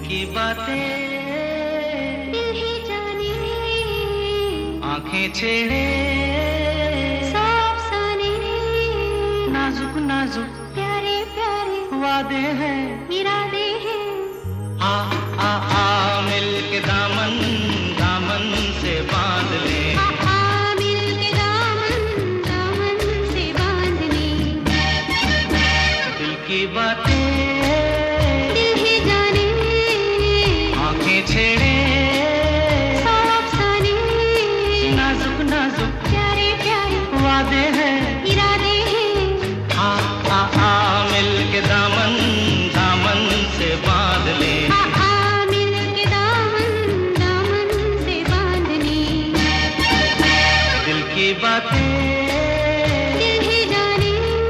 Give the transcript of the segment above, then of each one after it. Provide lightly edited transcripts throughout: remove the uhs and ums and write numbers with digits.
की बातें दिल ही जाने, आंखें छेड़े सौ अफसाने, नाजुक नाजुक प्यारे प्यारे वादे हैं, इरादे हैं। आ आ आ मिल के दामन दामन से बांध ले, मिल के दामन दामन से बांध ले। दिल की बातें दिल ही जाने, आंखें छेड़े सौ अफसाने, नाजुक नाजुक प्यारे प्यारे वादे हैं, इरादे हैं। आ मिल के दामन दामन से बांध ले, मिल के दामन दामन से बांध ले। दिल की बातें दिल ही जाने,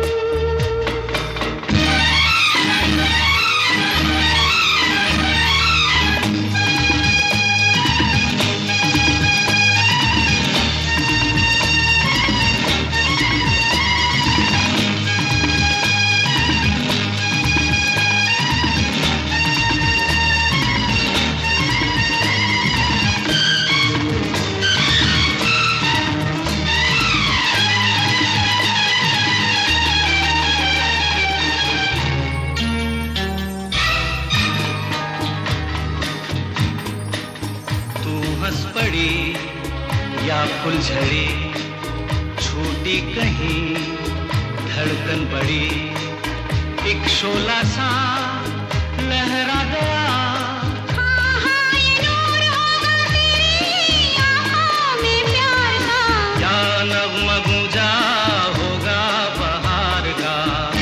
हंस पड़ी या फुलझड़ी, छूटी कहीं धड़कन बड़ी, एक शोला सा लहरा गया। ये नूर होगा तेरी आँखों में प्यार का, या नग़्मा गूंजा होगा बहार का।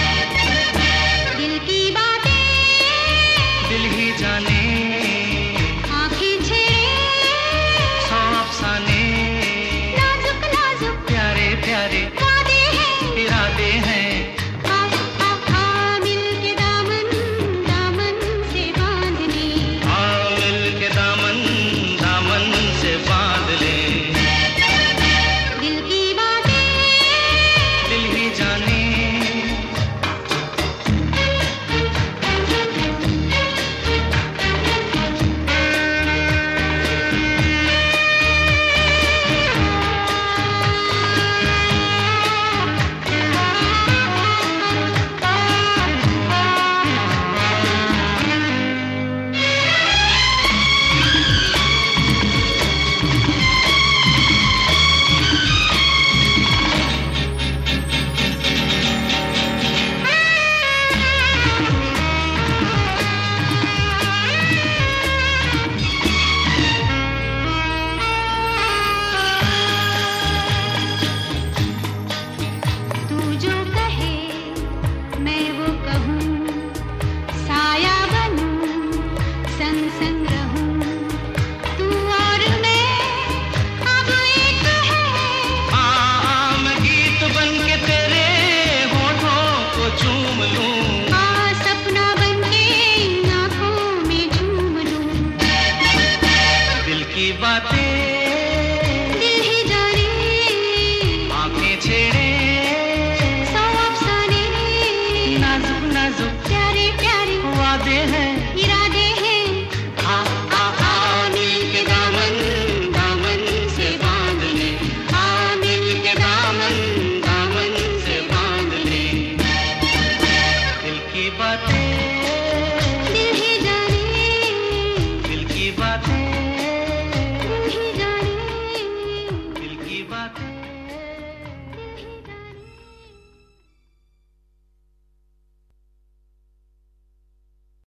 दिल की बातें दिल ही जाने, आँखें छेड़े, सौ अफसाने, नाजुक नाजुक प्यारे प्यारे वादे हैं, इरादे हैं। मिल के दामन दामन से बांध ले। मिल के दामन दामन से बांध ले, दिल की बातें दिल ही जाने। तू जो कहे मैं वो कहूँ, साया बनूं संग संग रहूं। तू और मैं अब एक है, मैं गीत बन के तेरे होठों को चूम लूं, सपना बन के इन आँखों में झूम लूं। दिल की बातें दिल ही जाने, आंखें छेड़े, सौ अफसाने, नाजुक नाजुक प्यारे प्यारे वादे हैं। इरादे हैं। मिल के दामन दामन से बांध ले, मिल के दामन दामन से बांध ले। दिल की बातें दिल ही जाने, दिल की बातें दिल ही जाने। दिल की बातें।